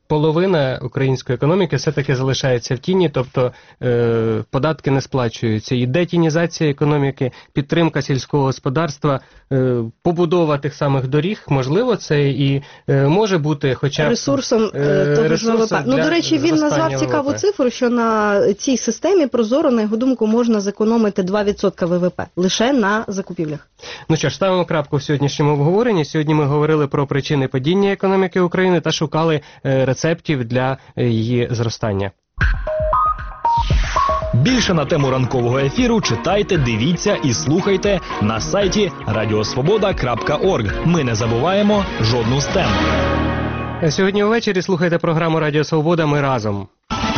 половина української економіки все-таки залишається в тіні, тобто е, податки не сплачуються. І детінізація економіки, підтримка сільського господарства, е, побудова тих самих доріг, можливо, це і е, може бути хоча б ресурсом е, того ж ВВП. Ну, до речі, він назвав цікаву ВВП. цифру, що на цій системі Прозоро, на його думку, можна зекономити два відсотки ВВП лише на закупівлях. Ну що ж, ставимо крапку в сьогоднішньому обговоренні. Сьогодні ми говорили про причини падіння економіки України та шукали е, рецептів для її зростання. Більше на тему ранкового ефіру читайте, дивіться і слухайте на сайті радіосвобода крапка орг. Ми не забуваємо жодну з тем. Сьогодні ввечері слухайте програму «Радіо Свобода. Ми разом».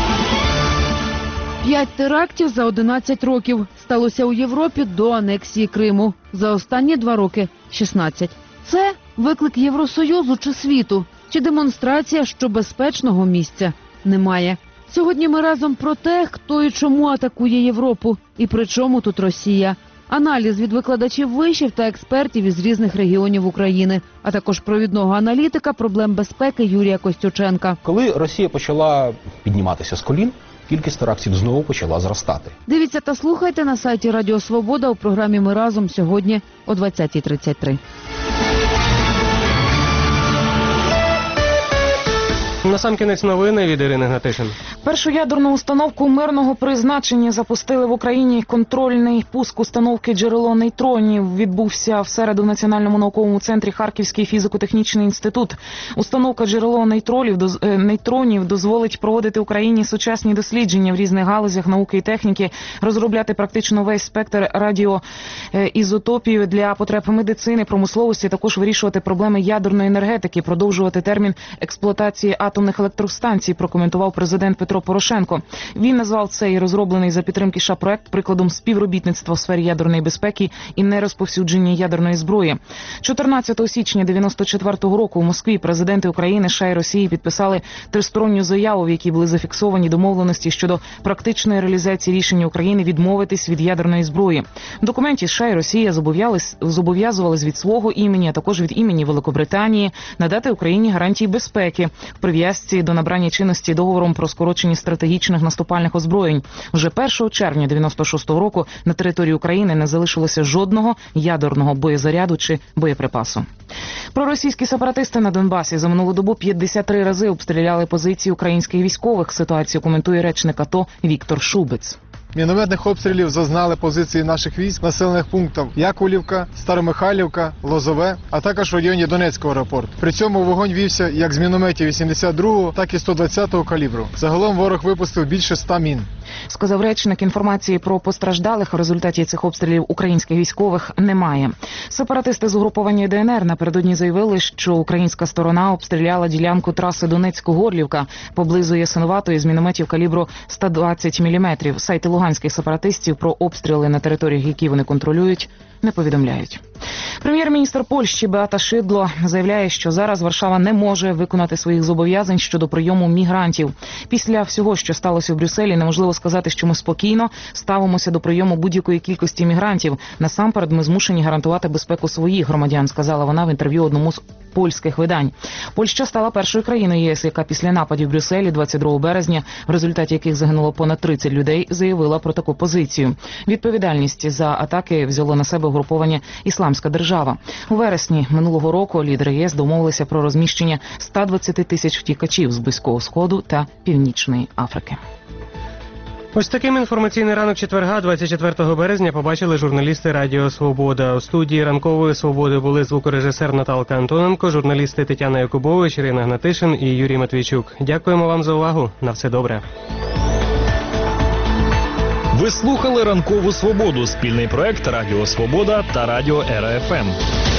П'ять терактів за одинадцять років сталося у Європі до анексії Криму. За останні два роки – шістнадцять. Це виклик Євросоюзу чи світу? Чи демонстрація, що безпечного місця немає? Сьогодні ми разом про те, хто і чому атакує Європу, і при чому тут Росія. Аналіз від викладачів вишів та експертів із різних регіонів України, а також провідного аналітика проблем безпеки Юрія Костюченка. Коли Росія почала підніматися з колін, кількість терактів знову почала зростати. Дивіться та слухайте на сайті Радіо Свобода у програмі «Ми разом» сьогодні о двадцятій тридцять три. Насамкінець новини від Ірини Гнатишин. Першу ядерну установку мирного призначення запустили в Україні. Контрольний пуск установки «Джерело нейтронів» відбувся в середу в Національному науковому центрі Харківський фізико-технічний інститут. Установка «Джерело нейтронів» дозволить проводити Україні сучасні дослідження в різних галузях науки і техніки, розробляти практично весь спектр радіоізотопів для потреб медицини, промисловості, також вирішувати проблеми ядерної енергетики, продовжувати термін експлуатації атомних електростанцій, прокоментував президент Петро Порошенко. Він назвав цей розроблений за підтримки США проект прикладом співробітництва в сфері ядерної безпеки і нерозповсюдження ядерної зброї. чотирнадцятого січня дев'яносто четвертого року у Москві президенти України, США і Росії підписали тристоронню заяву, в якій були зафіксовані домовленості щодо практичної реалізації рішення України відмовитись від ядерної зброї. В документі США і Росія зобов'язувались від свого імені, а також від імені Великобританії надати Україні гарантії безпеки в прив'язці до набрання чинності договором про скорочення стратегічних наступальних озброєнь. Вже першого червня дев'яносто шостого року на території України не залишилося жодного ядерного боєзаряду чи боєприпасу. Проросійські сепаратисти на Донбасі за минулу добу п'ятдесят три рази обстріляли позиції українських військових. Ситуацію коментує речник АТО Віктор Шубець. Мінометних обстрілів зазнали позиції наших військ населених пунктів Яковлівка, Старомихайлівка, Лозове, а також в районі Донецького аеропорту. При цьому вогонь вівся як з мінометів вісімдесят другого, так і сто двадцятого калібру. Загалом ворог випустив більше ста мін. Сказав речник, інформації про постраждалих в результаті цих обстрілів українських військових немає. Сепаратисти з угруповання ДНР напередодні заявили, що українська сторона обстріляла ділянку траси Донецьк-Горлівка поблизу Ясинуватої з мінометів калібру сто двадцять міліметрів. Сайти луганських сепаратистів про обстріли на територіях, які вони контролюють, не повідомляють. Прем'єр-міністр Польщі Беата Шидло заявляє, що зараз Варшава не може виконати своїх зобов'язань щодо прийому мігрантів. Після всього, що сталося в Брюсселі, неможливо сказати, що ми спокійно ставимося до прийому будь-якої кількості мігрантів. Насамперед, ми змушені гарантувати безпеку своїх громадян, сказала вона в інтерв'ю одному з польських видань. Польща стала першою країною ЄС, яка після нападів в Брюсселі двадцять другого березня, в результаті яких загинуло понад тридцять людей, заявила про таку позицію. Відповідальність за атаки взяло на себе угруповання «Ісламська держава». У вересні минулого року лідери ЄС домовилися про розміщення ста двадцяти тисяч втікачів з Близького Сходу та Північної Африки. Ось таким інформаційний ранок четверга, двадцять четвертого березня, побачили журналісти Радіо Свобода. У студії Ранкової Свободи були звукорежисер Наталка Антоненко, журналісти Тетяна Якубович, Ірина Гнатишин і Юрій Матвійчук. Дякуємо вам за увагу. На все добре. Ви слухали Ранкову Свободу, спільний проект Радіо Свобода та Радіо Ера Еф Ем.